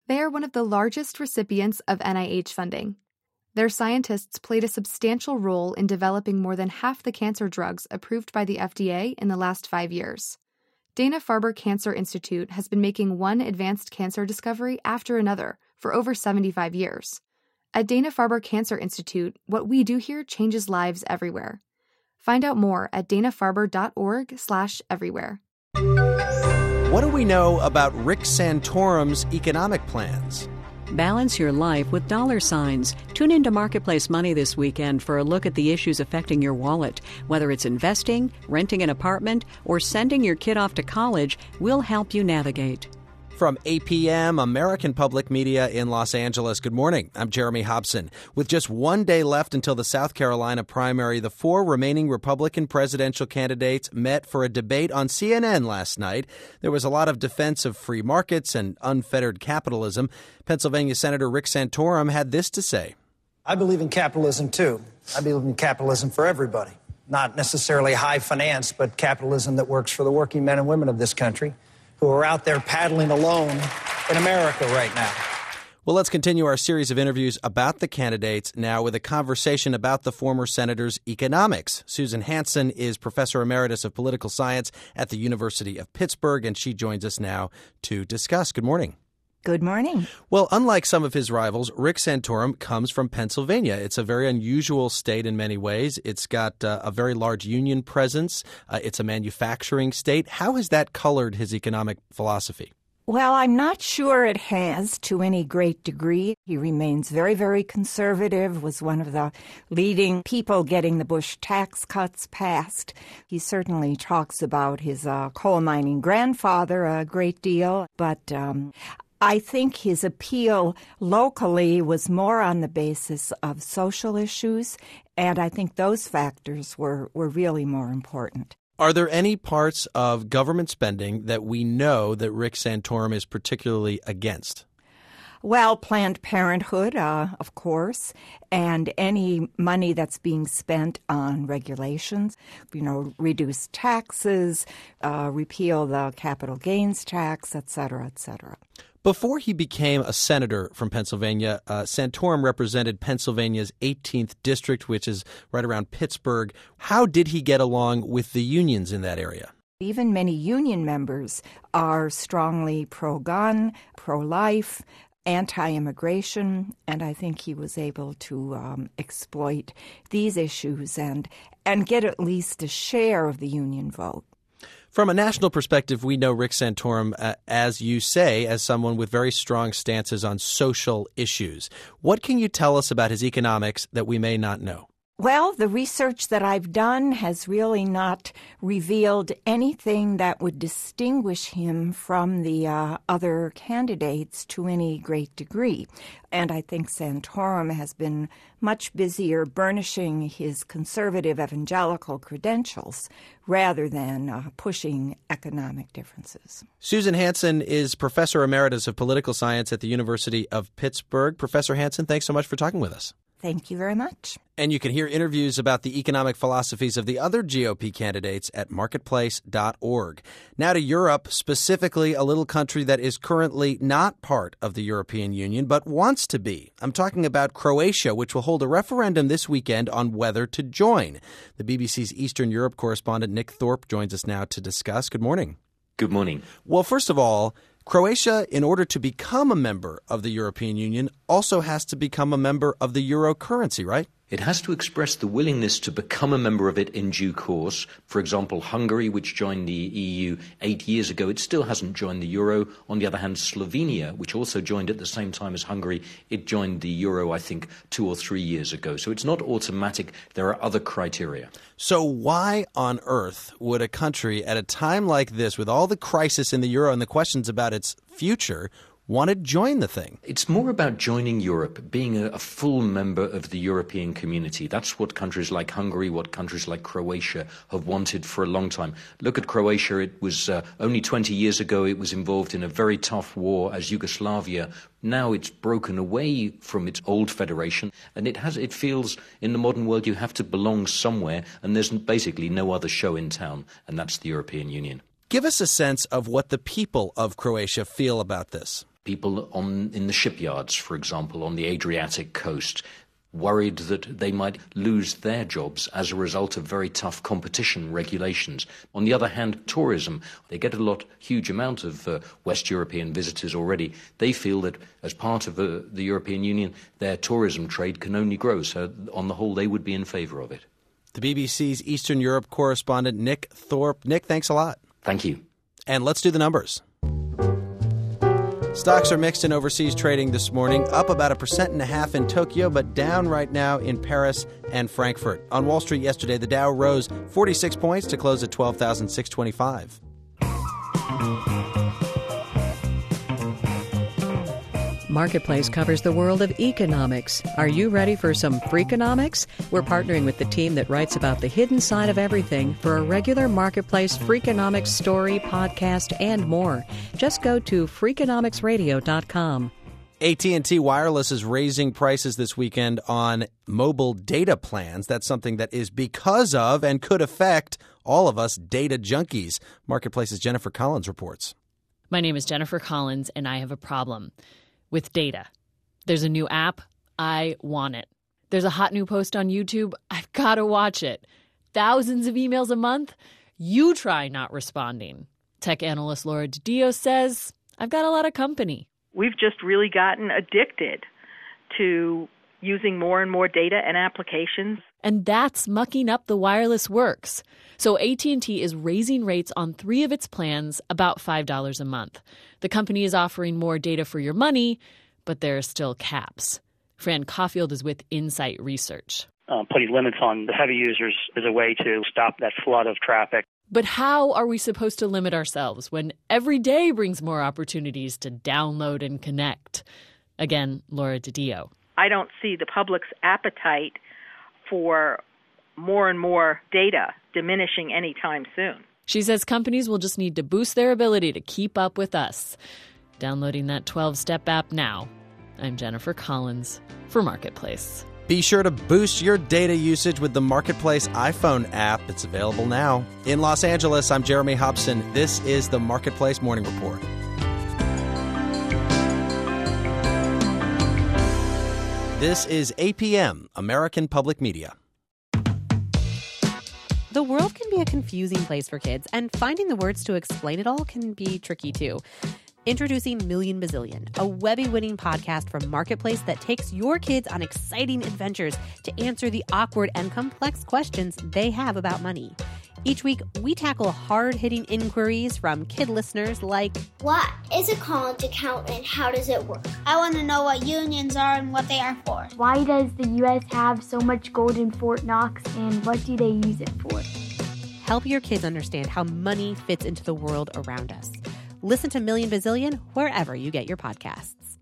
They are one of the largest recipients of NIH funding. Their scientists played a substantial role in developing more than half the cancer drugs approved by the FDA in the last 5 years. Dana-Farber Cancer Institute has been making one advanced cancer discovery after another for over 75 years. At Dana-Farber Cancer Institute, what we do here changes lives everywhere. Find out more at danafarber.org/everywhere. What do we know about Rick Santorum's economic plans? Balance your life with dollar signs. Tune into Marketplace Money this weekend for a look at the issues affecting your wallet. Whether it's investing, renting an apartment, or sending your kid off to college, we'll help you navigate. From APM, American Public Media in Los Angeles. Good morning. I'm Jeremy Hobson. With just 1 day left until the South Carolina primary, the 4 remaining Republican presidential candidates met for a debate on CNN last night. There was a lot of defense of free markets and unfettered capitalism. Pennsylvania Senator Rick Santorum had this to say. I believe in capitalism, too. I believe in capitalism for everybody. Not necessarily high finance, but capitalism that works for the working men and women of this country, who are out there paddling alone in America right now. Well, let's continue our series of interviews about the candidates now with a conversation about the former senator's economics. Susan Hansen is Professor Emeritus of Political Science at the University of Pittsburgh, and she joins us now to discuss. Good morning. Good morning. Well, unlike some of his rivals, Rick Santorum comes from Pennsylvania. It's a very unusual state in many ways. It's got a very large union presence. It's a manufacturing state. How has that colored his economic philosophy? Well, I'm not sure it has to any great degree. He remains very, very conservative, was one of the leading people getting the Bush tax cuts passed. He certainly talks about his coal mining grandfather a great deal, but I think his appeal locally was more on the basis of social issues, and I think those factors were really more important. Are there any parts of government spending that we know that Rick Santorum is particularly against? Well, Planned Parenthood, of course, and any money that's being spent on regulations, reduce taxes, repeal the capital gains tax, et cetera, et cetera. Before he became a senator from Pennsylvania, Santorum represented Pennsylvania's 18th district, which is right around Pittsburgh. How did he get along with the unions in that area? Even many union members are strongly pro-gun, pro-life, anti-immigration, and I think he was able to exploit these issues and get at least a share of the union vote. From a national perspective, we know Rick Santorum, as you say, as someone with very strong stances on social issues. What can you tell us about his economics that we may not know? Well, the research that I've done has really not revealed anything that would distinguish him from the other candidates to any great degree. And I think Santorum has been much busier burnishing his conservative evangelical credentials rather than pushing economic differences. Susan Hansen is Professor Emeritus of Political Science at the University of Pittsburgh. Professor Hansen, thanks so much for talking with us. Thank you very much. And you can hear interviews about the economic philosophies of the other GOP candidates at marketplace.org. Now to Europe, specifically a little country that is currently not part of the European Union, but wants to be. I'm talking about Croatia, which will hold a referendum this weekend on whether to join. The BBC's Eastern Europe correspondent Nick Thorpe joins us now to discuss. Good morning. Good morning. Well, first of all, Croatia, in order to become a member of the European Union, also has to become a member of the euro currency, right? It has to express the willingness to become a member of it in due course. For example, Hungary, which joined the EU 8 years ago, it still hasn't joined the euro. On the other hand, Slovenia, which also joined at the same time as Hungary, it joined the euro, I think, 2 or 3 years ago. So it's not automatic. There are other criteria. So why on earth would a country at a time like this, with all the crisis in the euro and the questions about its future, want to join the thing? It's more about joining Europe, being a full member of the European community. That's what countries like Hungary, what countries like Croatia have wanted for a long time. Look at Croatia. It was only 20 years ago it was involved in a very tough war as Yugoslavia. Now it's broken away from its old federation, and it feels in the modern world you have to belong somewhere, and there's basically no other show in town, and that's the European Union. Give us a sense of what the people of Croatia feel about this. People in the shipyards, for example, on the Adriatic coast, worried that they might lose their jobs as a result of very tough competition regulations. On the other hand, tourism, they get a huge amount of West European visitors already. They feel that as part of the European Union, their tourism trade can only grow. So on the whole, they would be in favour of it. The BBC's Eastern Europe correspondent, Nick Thorpe. Nick, thanks a lot. Thank you. And let's do the numbers. Stocks are mixed in overseas trading this morning, up about 1.5% in Tokyo, but down right now in Paris and Frankfurt. On Wall Street yesterday, the Dow rose 46 points to close at 12,625. Marketplace covers the world of economics. Are you ready for some Freakonomics? We're partnering with the team that writes about the hidden side of everything for a regular Marketplace Freakonomics story, podcast, and more. Just go to Freakonomicsradio.com. AT&T Wireless is raising prices this weekend on mobile data plans. That's something that is because of and could affect all of us data junkies. Marketplace's Jennifer Collins reports. My name is Jennifer Collins, and I have a problem with data. There's a new app. I want it. There's a hot new post on YouTube. I've got to watch it. Thousands of emails a month. You try not responding. Tech analyst Laura DiDio says, I've got a lot of company. We've just really gotten addicted to using more and more data and applications. And that's mucking up the wireless works. So AT&T is raising rates on 3 of its plans about $5 a month. The company is offering more data for your money, but there are still caps. Fran Caulfield is with Insight Research. Putting limits on the heavy users is a way to stop that flood of traffic. But how are we supposed to limit ourselves when every day brings more opportunities to download and connect? Again, Laura DiDio. I don't see the public's appetite for more and more data diminishing anytime soon. She says companies will just need to boost their ability to keep up with us. Downloading that 12-step app now. I'm Jennifer Collins for Marketplace. Be sure to boost your data usage with the Marketplace iPhone app. It's available now. In Los Angeles, I'm Jeremy Hobson. This is the Marketplace Morning Report. This is APM, American Public Media. The world can be a confusing place for kids, and finding the words to explain it all can be tricky too. Introducing Million Bazillion, a Webby-winning podcast from Marketplace that takes your kids on exciting adventures to answer the awkward and complex questions they have about money. Each week, we tackle hard-hitting inquiries from kid listeners like, what is a college account and how does it work? I want to know what unions are and what they are for. Why does the U.S. have so much gold in Fort Knox and what do they use it for? Help your kids understand how money fits into the world around us. Listen to Million Bazillion wherever you get your podcasts.